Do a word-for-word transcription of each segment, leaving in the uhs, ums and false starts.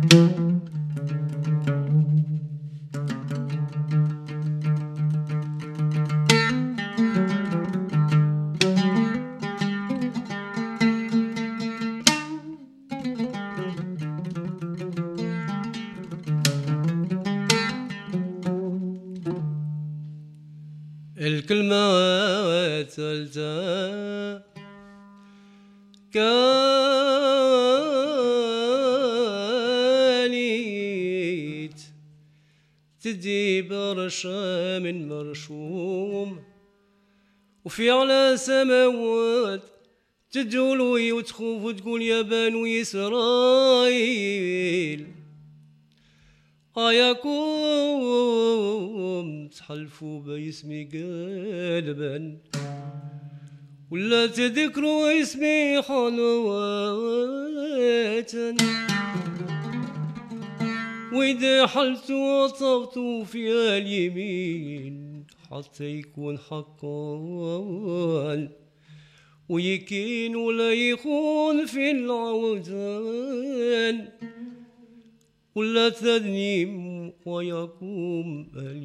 الكلمة الثالثة كانت تدي برشا من مرشوم وفي على سماوات تجول وتخوف وتقول يا بنو إسرائيل أياكم تحلفوا باسمي قلبا ولا تذكروا اسمي حلواتا وإذا حلتوا وطفتوا في اليمين حتى يكون حقا ويكين ولا يخون في العودان ولا تذنيم ويقوم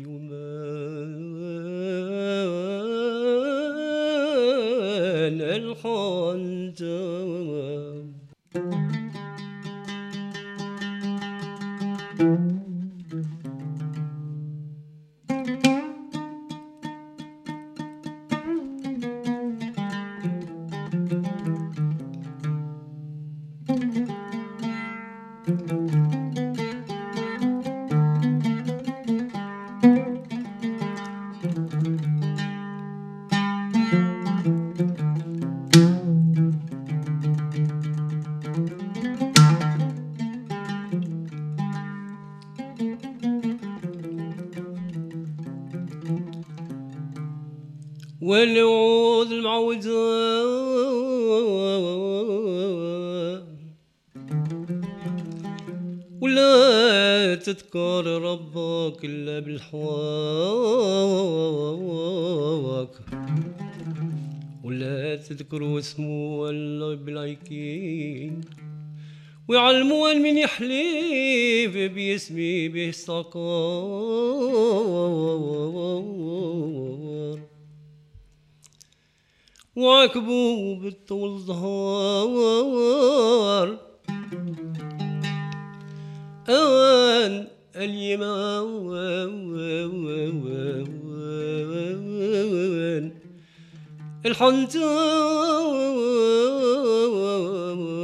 اليومان الحنتم والوعود المعوجة ولا تذكر ربك إلا بالحواك ولا تذكر اسمه إلا بالعيكين ويعلموا من يحلف باسمي به الصقار وعكبوا بالطول ظهار أوان اليمان الحنتم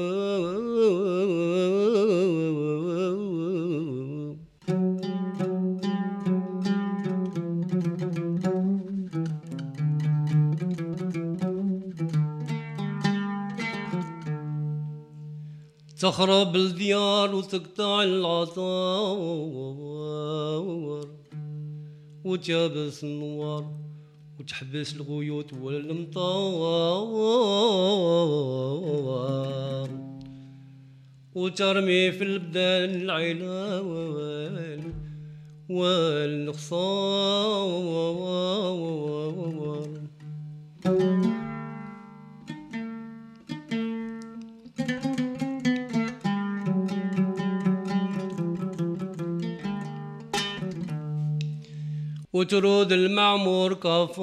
تخرب الديار وتقطع العطار وتجابس النوار وتحبس الغيوت والمطار وترمي في البدان العلال والنخصار وترود المعمور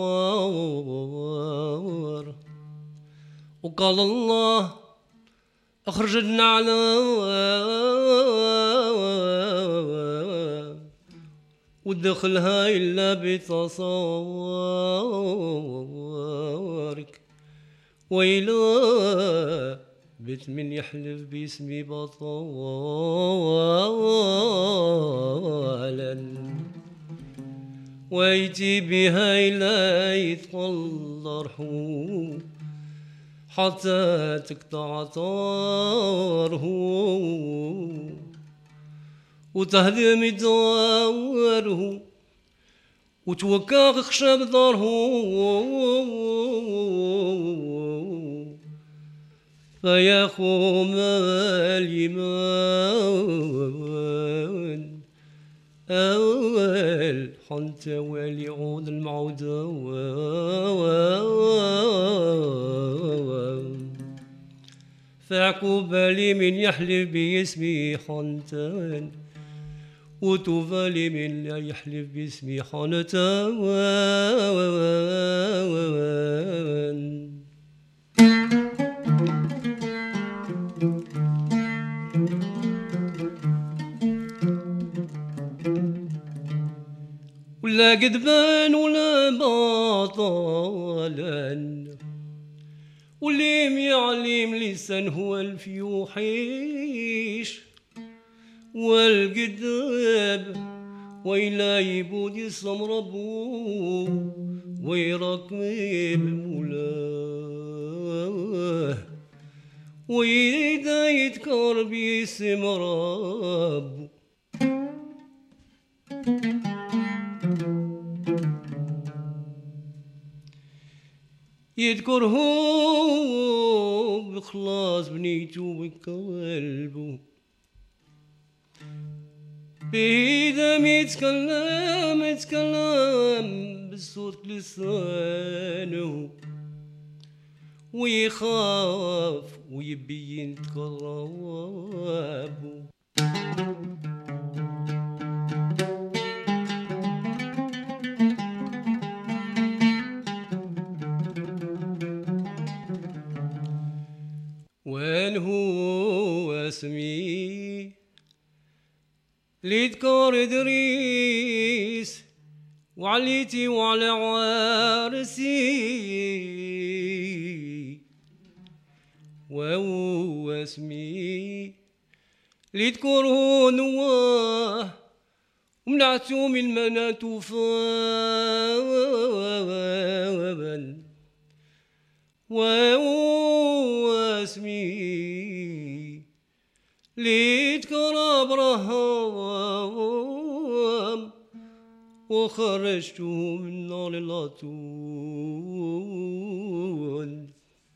كفار وقال الله اخرج النعلة ودخلها إلا بتصارك ويلا بيت من يحلف باسمي بطالا ويجي بها إلى يتقل رحوم حتى تقطع طاره وتهدم دواره وتوكا خشب ضاره فيخوم اليمان أول حتى وليعود المعودة فعقوبة لمن يحلف باسمي حنتان وطوبى لمن لا يحلف باسمي حنتان. ولا كذبان ولا باطلا واللي يعلم لسان هو الفيوحيش والكذاب ويلا يبود يصم ربو ويراقب مولاه ويدا يذكر باسم ربو. يذكره بخلاص بنيته بقلبه بيدم يتكلم يتكلم بالصوت لسانه ويخاف ويبين تقربه. وين هو اسمي ليذكر إدريس وعليتي وعلى عارسي وهو اسمي ليذكره نواه ومنعتو من المنات فابا وهو اسمي ليذكر أبراهام وخرجته من نار الأطون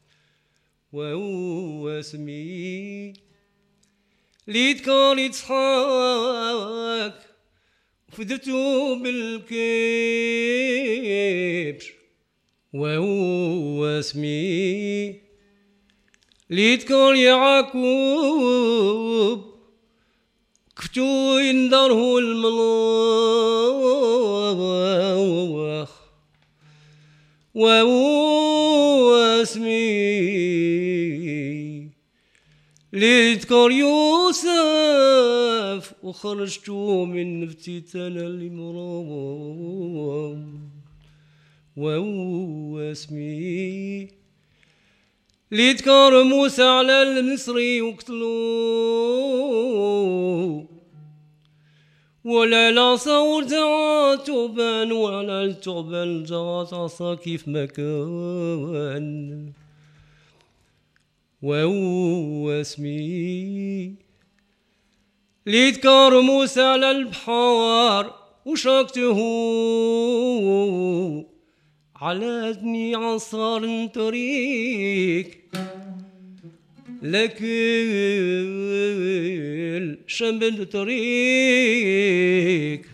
وهو اسمي ليذكر إسحاق وفدته بالكبش وهو اسمي ليذكر يعقوب كفتو يندره الملوخ وهو اسمي ليذكر يوسف وخرجتو من فتيتنا المرام وهو اسمي ليذكر موسى على المصري وقتلوه ولا لا صور جات توبان ولا التعبان جات عصا كيف ما كان وهو اسمي ليذكر موسى على البحار وشاكته على ابني عصار طريق لكن شمل طريق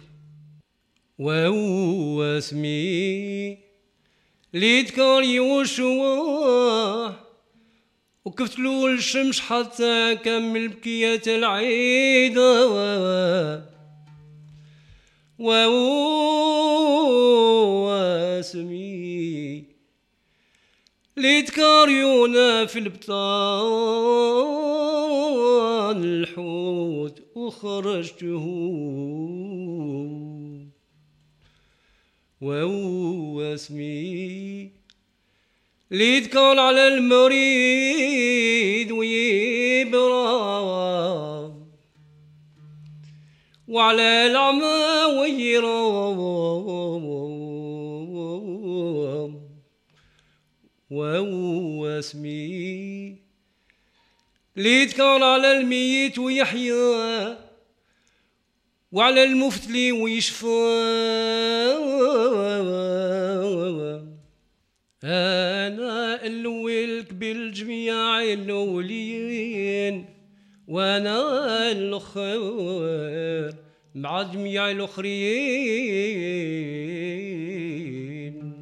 وهو اسمي ليذكر يوشوا وكفتلو الشمس حتى كمل بكية العيد وهو اسمي ليذكر يونا في البطان الحوت وخرجته وهو اسمي ليذكر على المريض ويبرى وعلى الأعمى ويرام وهو اسمي ليذكر على الميت ويحيى وعلى المفتلي ويشفى. أنا الولك بالجميع الأولين وأنا الأخر مع جميع الأخرين.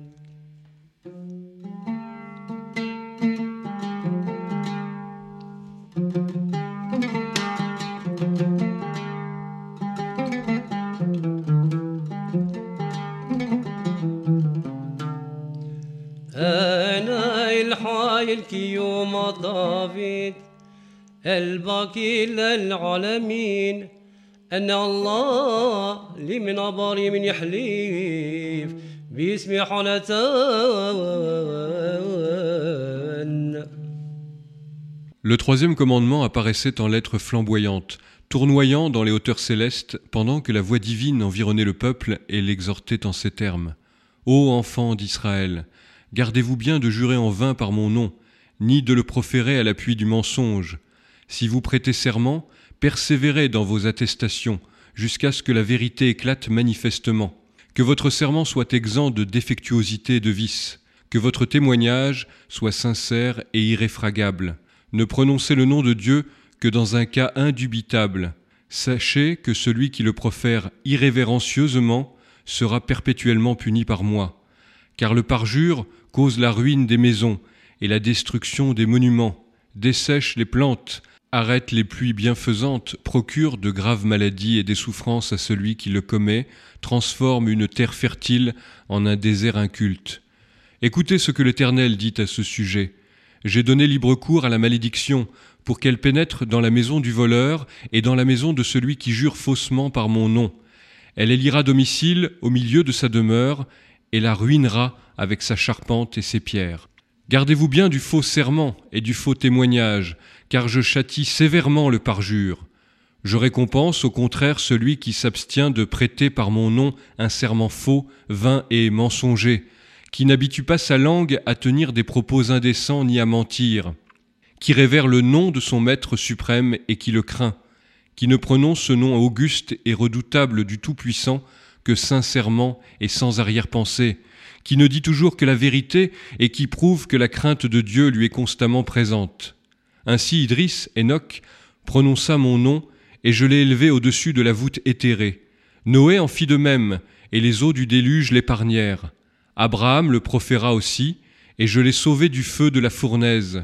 الكيوم دافيد الباقي للعالمين أن الله لمن أباري من يحليف باسم حنتان. Le troisième commandement apparaissait en lettres flamboyantes, tournoyant dans les hauteurs célestes, pendant que la voix divine environnait le peuple et l'exhortait en ces termes. Ô enfants d'Israël, gardez-vous bien de jurer en vain par mon nom, ni de le proférer à l'appui du mensonge. Si vous prêtez serment, persévérez dans vos attestations, jusqu'à ce que la vérité éclate manifestement. Que votre serment soit exempt de défectuosité et de vice, que votre témoignage soit sincère et irréfragable. Ne prononcez le nom de Dieu que dans un cas indubitable. Sachez que celui qui le profère irrévérencieusement sera perpétuellement puni par moi. Car le parjure cause la ruine des maisons et la destruction des monuments, dessèche les plantes, arrête les pluies bienfaisantes, procure de graves maladies et des souffrances à celui qui le commet, transforme une terre fertile en un désert inculte. Écoutez ce que l'Éternel dit à ce sujet. J'ai donné libre cours à la malédiction pour qu'elle pénètre dans la maison du voleur et dans la maison de celui qui jure faussement par mon nom. Elle élira domicile au milieu de sa demeure et la ruinera avec sa charpente et ses pierres. Gardez-vous bien du faux serment et du faux témoignage, car je châtie sévèrement le parjure. Je récompense au contraire celui qui s'abstient de prêter par mon nom un serment faux, vain et mensonger, qui n'habitue pas sa langue à tenir des propos indécents ni à mentir, qui révère le nom de son Maître suprême et qui le craint, qui ne prononce ce nom auguste et redoutable du Tout-Puissant que sincèrement et sans arrière-pensée, qui ne dit toujours que la vérité et qui prouve que la crainte de Dieu lui est constamment présente. Ainsi Idris, Enoch, prononça mon nom et je l'ai élevé au-dessus de la voûte éthérée. Noé en fit de même et les eaux du déluge l'épargnèrent. Abraham le proféra aussi et je l'ai sauvé du feu de la fournaise.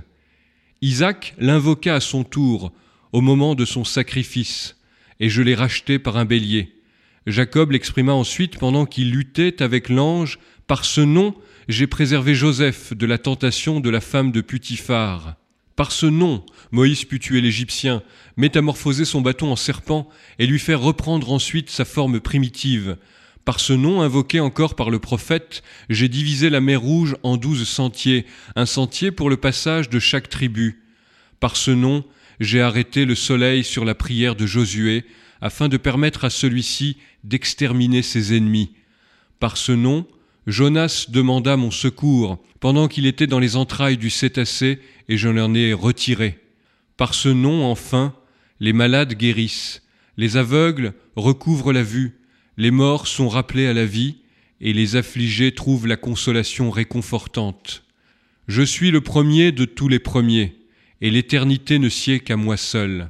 Isaac l'invoqua à son tour au moment de son sacrifice et je l'ai racheté par un bélier. Jacob l'exprima ensuite pendant qu'il luttait avec l'ange. Par ce nom, j'ai préservé Joseph de la tentation de la femme de Putiphar. Par ce nom, Moïse put tuer l'Égyptien, métamorphoser son bâton en serpent et lui faire reprendre ensuite sa forme primitive. Par ce nom, invoqué encore par le prophète, j'ai divisé la mer Rouge en douze sentiers, un sentier pour le passage de chaque tribu. Par ce nom, j'ai arrêté le soleil sur la prière de Josué, afin de permettre à celui-ci d'exterminer ses ennemis. Par ce nom, Jonas demanda mon secours pendant qu'il était dans les entrailles du cétacé et je l'en ai retiré. Par ce nom, enfin, les malades guérissent, les aveugles recouvrent la vue, les morts sont rappelés à la vie et les affligés trouvent la consolation réconfortante. Je suis le premier de tous les premiers et l'éternité ne sied qu'à moi seul.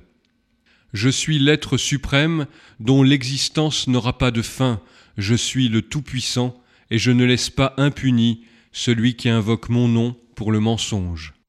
Je suis l'être suprême dont l'existence n'aura pas de fin, je suis le Tout-Puissant et je ne laisse pas impuni celui qui invoque mon nom pour le mensonge.